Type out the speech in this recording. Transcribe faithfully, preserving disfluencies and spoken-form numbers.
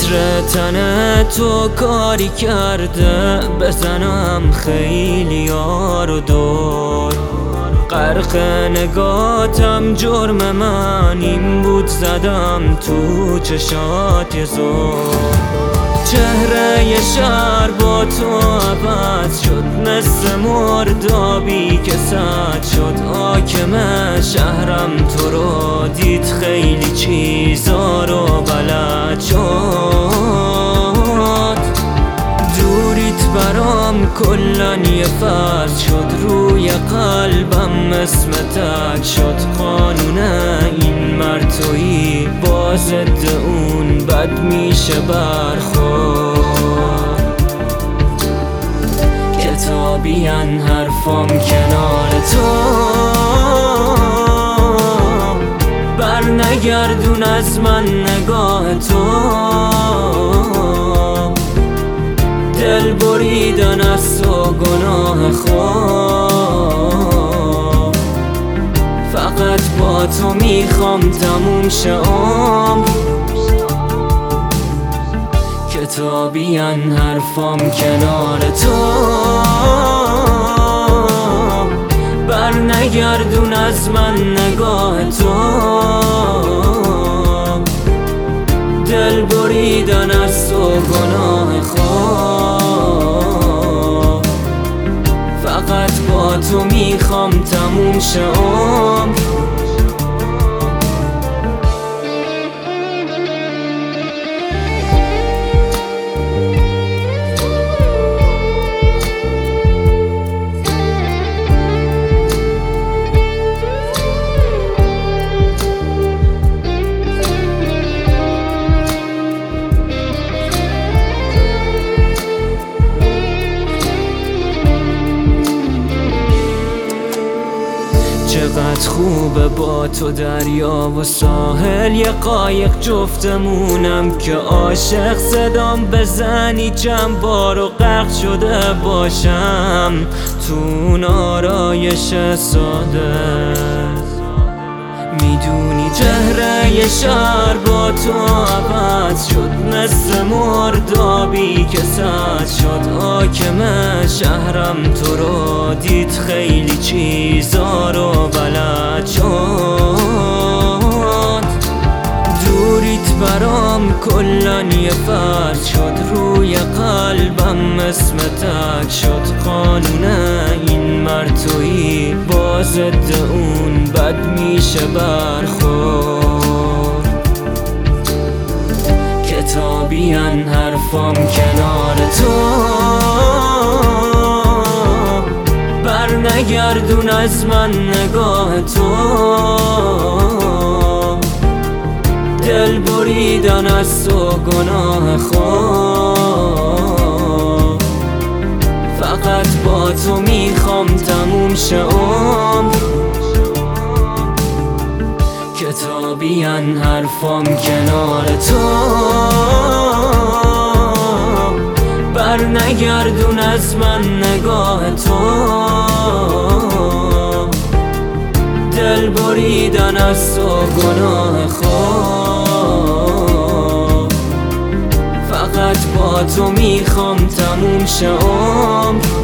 عطر تن تو کاری کرده بزنم خیلی یار دور. غرق نگاتم جرم من این بود زدم تو چشات یه زور. چهره شهر با تو عوض شد مثل مردابی که سد شد. حاکم شهرم تو رو دید خیلی چیزا رو بلد شد. دوریت برام کلن یه فرض شد روی قلبم اسم تک شد. قانون این مرتویی با ضد اون بد میشه برخورد. کتابین حرفام کنار تو بر نگردون از من نگاه تو. دل بریدن از تو گناه خوب. فقط با تو میخوام تموم شه عمر. کتابین حرفام کنار تو بر نگردون از من نگاه تو. دل بریدن از تو گناه خوب. فقط با تو میخوام تموم شه عمر. چقدر خوبه با تو دریا و ساحل یه قایق جفتمونم که عاشق صدام بزنی چند بار و غرق شده باشم تو اون آرایش ساده. میدونی چهره شهر با تو عوض شد مثل مردابی که سد شد. حاکم شهرم تو رو دید خیلی چیزا رو بلد شد. دوریت برام کلن یه فرد شد روی قلبم اسم تک شد. قانون این مرتویی با ضد اون بد میشه برخورد. کتابین حرفام کنار تو بر نگردون از من نگاه تو. دل بریدن از تو گناه خوب. فقط با تو میخوام تموم شه عمر. کتابین حرفام کنار تو بر نگردون از من نگاه تو. دل بریدن از تو گناه خوب. فقط با تو میخوام تموم شه عمر.